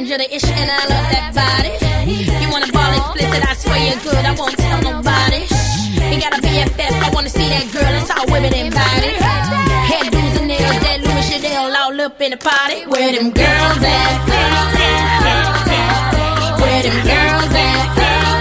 you're the issue and I love that body. You wanna ball explicit, I swear you're good, I won't tell nobody. You gotta be a BFF, I wanna see that girl, it's all women and body. Hair do's and nails, that Louis Chanel all up in the party. Where them girls at? Where them girls at?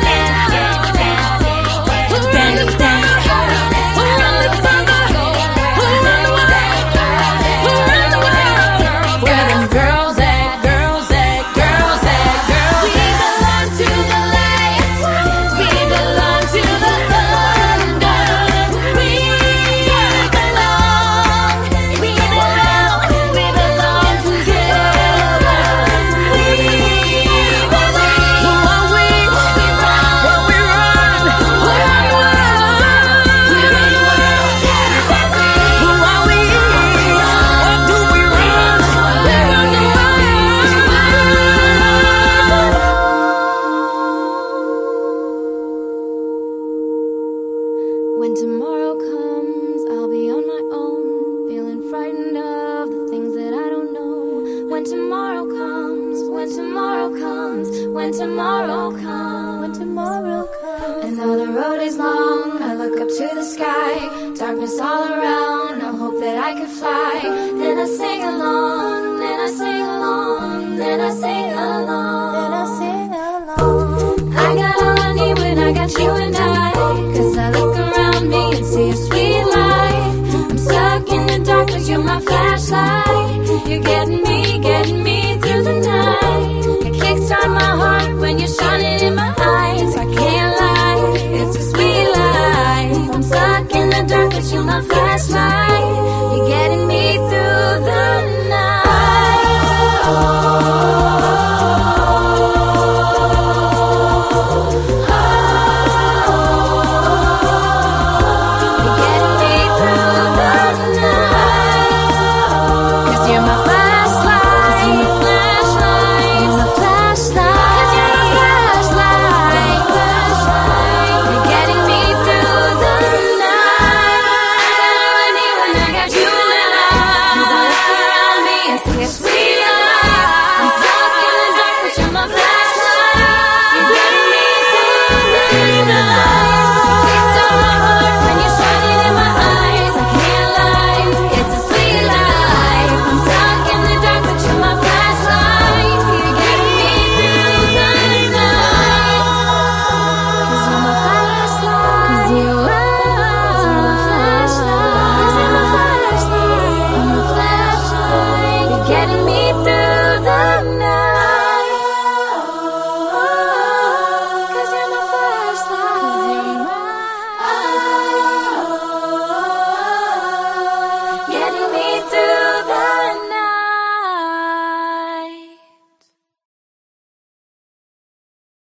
When tomorrow comes, I'll be on my own, feeling frightened of the things that I don't know. When tomorrow comes, when tomorrow comes, when tomorrow comes, when tomorrow comes. And though the road is long, I look up to the sky, darkness all around, I hope that I could fly. Then I sing along, then I sing along, then I sing along, then I sing along. I got all I need when I got you and I, 'cause I look around me and see a sweet life. I'm stuck in the dark 'cause you're my flashlight. You're getting